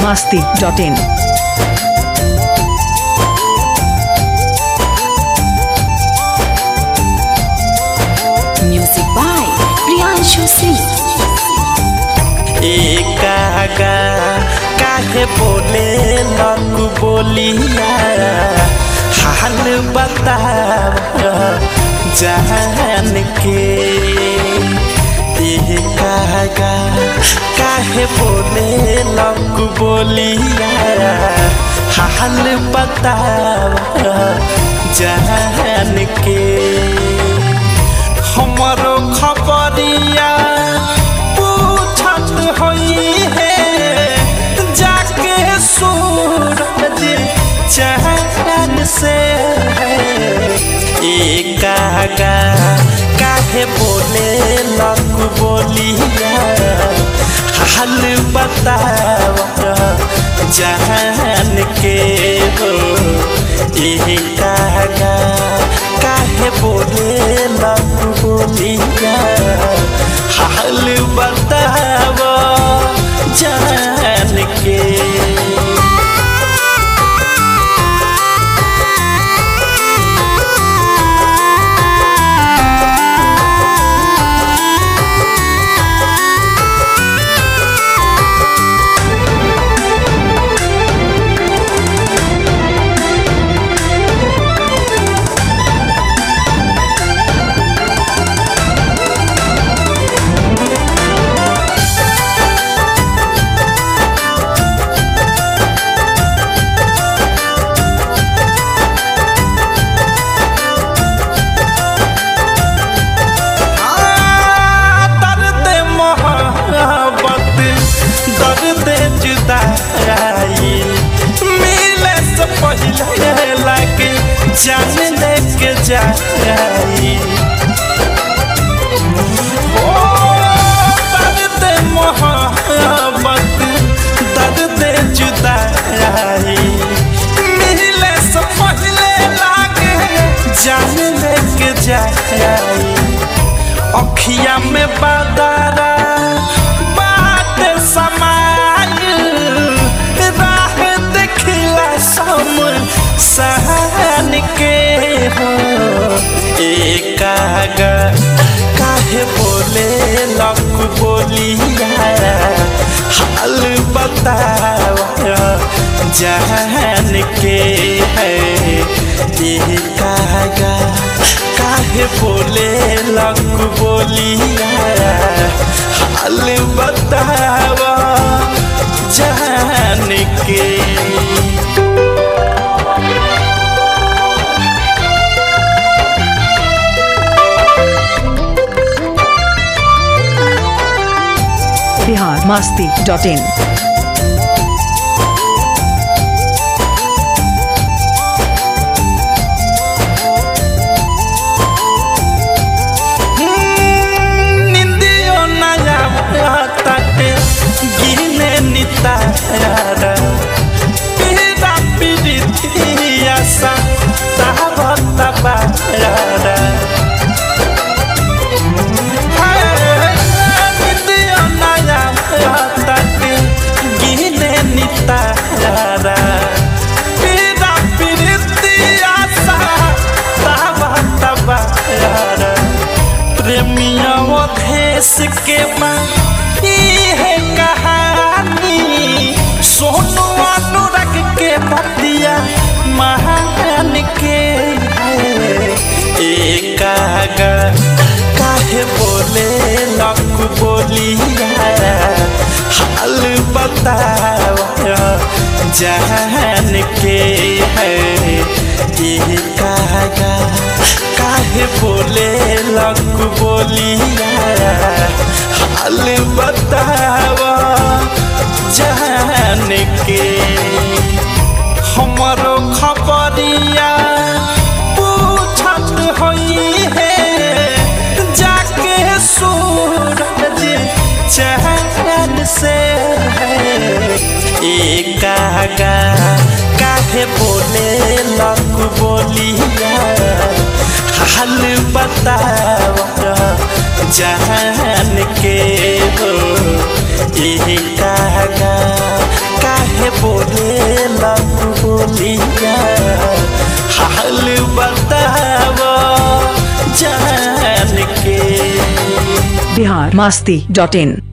biharmasti.in. Music by Priyanshu Singh. एकागा काहे बोले लगू बोलिया हाल बताव जान के। एकागा काहे बोले लगू बोलिया हाल बताव जान के। हमारो खबरिया होई है जाके सूरज चैन से है। एकागा काहे बोले लगू बोलिया हाल बताव जान के हो। एकागा काहे बोले लगू बोलिया हाल बताव जान के। मिले से पहले लागे जान लेके जाई। ओ दर्द मोहब्बत दर्द जुदाई मिले से पहले लागे जान लेके जाई। अखिया में बादारा बात समाय सहन के हो। एकागा काहे बोले लगू बोलिया हाल बताव जान के है। एकागा काहे बोले लगू बोलिया हाल बताव जान के। biharmasti.in. निंदियो नया ताटे गिने नितारा पीड़ा पीड़ितिया सा तावत बारा। गिने नितारा पीड़ा पीड़ितिया सा तावत बारा। प्रेमिया देश के माँ है कहानी सोनू अनुराग के पतिया महान के है। एकागा काहे बोले लगू बोलिया हाल बताव जान के है। एकागा काहे बोले लगू बोलिया हाल बताव जान के। हमारो खबरिया पूछत होई है जाके सूरज चैन से है। एकागा काहे बोले लगू बोलिया हाल बताव जान के हो। एकागा काहे काहे बोले लग बोलिया हाल बताव जान के biharmasti.in